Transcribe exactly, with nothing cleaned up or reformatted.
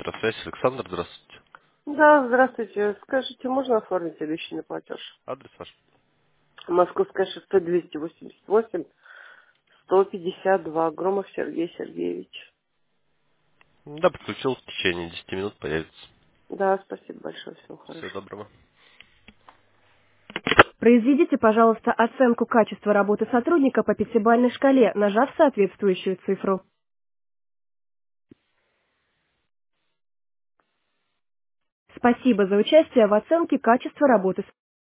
Электросвязь, Александр, здравствуйте. Да, здравствуйте. Скажите, можно оформить обещанный платеж? Адрес ваш? Московская шоссе двести восемьдесят восемь, сто пятьдесят два. Громов Сергей Сергеевич. Да, подключил, в течение десяти минут появится. Да, спасибо большое, всего Всего хорошего. доброго. Произведите, пожалуйста, оценку качества работы сотрудника по пятибалльной шкале, нажав соответствующую цифру. Спасибо за участие в оценке качества работы